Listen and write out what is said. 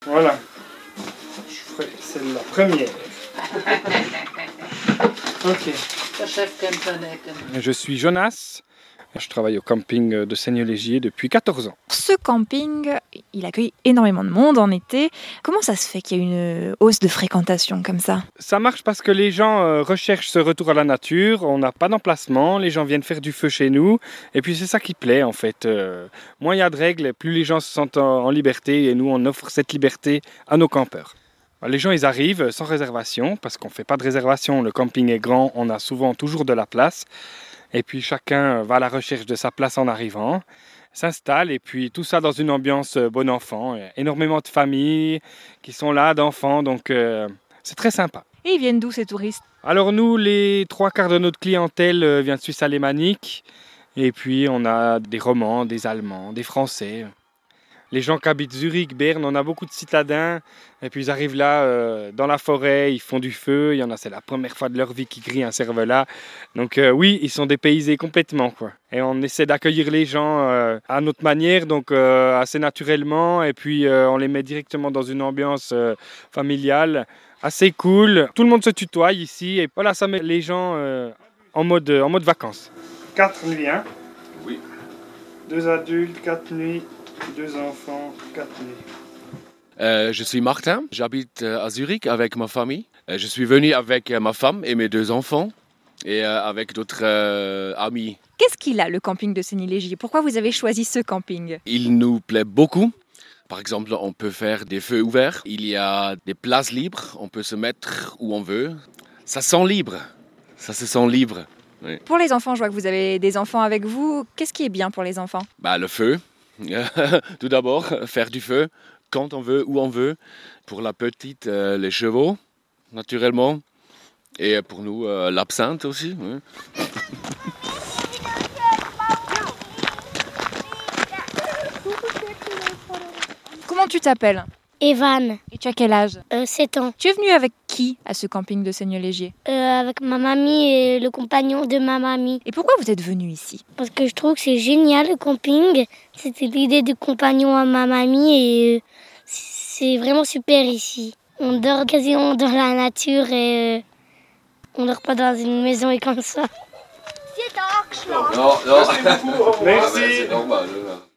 Voilà. Je ferai celle-là première. Ok. Je suis Jonas. Je travaille au camping de Seignelay-Gier depuis 14 ans. Ce camping, il accueille énormément de monde en été. Comment ça se fait qu'il y a une hausse de fréquentation comme ça? Ça marche parce que les gens recherchent ce retour à la nature. On n'a pas d'emplacement, les gens viennent faire du feu chez nous. Et puis c'est ça qui plaît en fait. Moins il y a de règles, plus les gens se sentent en liberté. Et nous, on offre cette liberté à nos campeurs. Les gens, ils arrivent sans réservation parce qu'on ne fait pas de réservation. Le camping est grand, on a souvent toujours de la place. Et puis chacun va à la recherche de sa place en arrivant, s'installe et puis tout ça dans une ambiance bon enfant. Il y a énormément de familles qui sont là, d'enfants, donc c'est très sympa. Et ils viennent d'où ces touristes? Alors nous, les 3/4 de notre clientèle vient de Suisse alémanique. Et puis on a des Romands, des Allemands, des Français. Les gens qui habitent Zurich, Berne, on a beaucoup de citadins. Et puis ils arrivent là dans la forêt, ils font du feu. Il y en a, c'est la première fois de leur vie qu'ils grillent un cervelas. Donc oui, ils sont dépaysés complètement, quoi. Et on essaie d'accueillir les gens à notre manière, donc assez naturellement. Et puis on les met directement dans une ambiance familiale, assez cool. Tout le monde se tutoie ici. Et voilà, ça met les gens en mode vacances. 4 nuits, hein? Oui. 2 adultes, 4 nuits. 2 enfants, 4 nuits. Je suis Martin, j'habite à Zurich avec ma famille. Je suis venu avec ma femme et mes 2 enfants et avec d'autres amis. Qu'est-ce qu'il a, le camping de Seignelay-Gier? Pourquoi vous avez choisi ce camping? Il nous plaît beaucoup. Par exemple, on peut faire des feux ouverts. Il y a des places libres, on peut se mettre où on veut. Ça sent libre, ça se sent libre. Oui. Pour les enfants, je vois que vous avez des enfants avec vous. Qu'est-ce qui est bien pour les enfants? Le feu. Tout d'abord, faire du feu quand on veut, où on veut. Pour la petite, les chevaux, naturellement. Et pour nous, l'absinthe aussi. Oui. Comment tu t'appelles? Evan, Et tu as quel âge? 7 ans. Tu es venu avec qui à ce camping de Seignelay-Gier? Avec ma mamie et le compagnon de ma mamie. Et pourquoi vous êtes venu ici? Parce que je trouve que c'est génial le camping. C'était l'idée du compagnon à ma mamie et c'est vraiment super ici. On dort quasiment dans la nature et on dort pas dans une maison et comme ça. Non. Merci. C'est normal.